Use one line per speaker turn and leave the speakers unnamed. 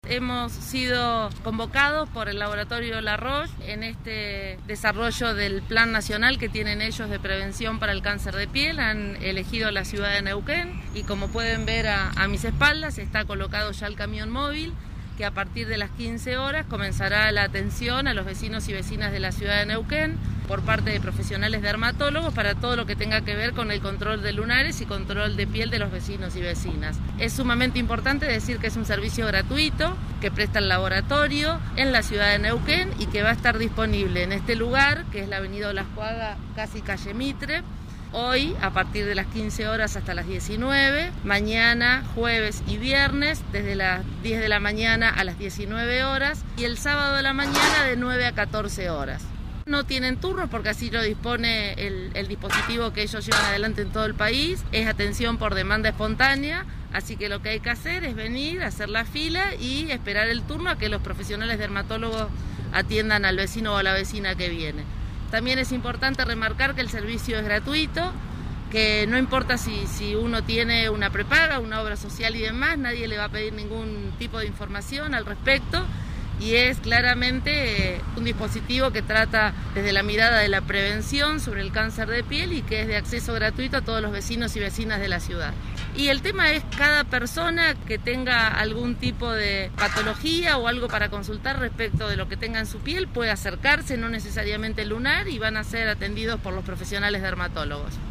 Hemos sido convocados por el laboratorio La Roche en este desarrollo del plan nacional que tienen ellos de prevención para el cáncer de piel. Han elegido la ciudad de Neuquén y como pueden ver a mis espaldas está colocado ya el camión móvil que a partir de las 15 horas comenzará la atención a los vecinos y vecinas de la ciudad de Neuquén por parte de profesionales dermatólogos para todo lo que tenga que ver con el control de lunares y control de piel de los vecinos y vecinas. Es sumamente importante decir que es un servicio gratuito que presta el laboratorio en la ciudad de Neuquén y que va a estar disponible en este lugar, que es la avenida Olascuaga, casi calle Mitre, hoy a partir de las 15 horas hasta las 19, mañana, jueves y viernes desde las 10 de la mañana a las 19 horas y el sábado de la mañana de 9 a 14 horas. No tienen turnos porque así lo dispone el dispositivo que ellos llevan adelante en todo el país. Es atención por demanda espontánea, así que lo que hay que hacer es venir, hacer la fila y esperar el turno a que los profesionales dermatólogos atiendan al vecino o a la vecina que viene. También es importante remarcar que el servicio es gratuito, que no importa si uno tiene una prepaga, una obra social y demás, nadie le va a pedir ningún tipo de información al respecto. Y es claramente un dispositivo que trata desde la mirada de la prevención sobre el cáncer de piel y que es de acceso gratuito a todos los vecinos y vecinas de la ciudad. Y el tema es cada persona que tenga algún tipo de patología o algo para consultar respecto de lo que tenga en su piel puede acercarse, no necesariamente lunar, y van a ser atendidos por los profesionales dermatólogos.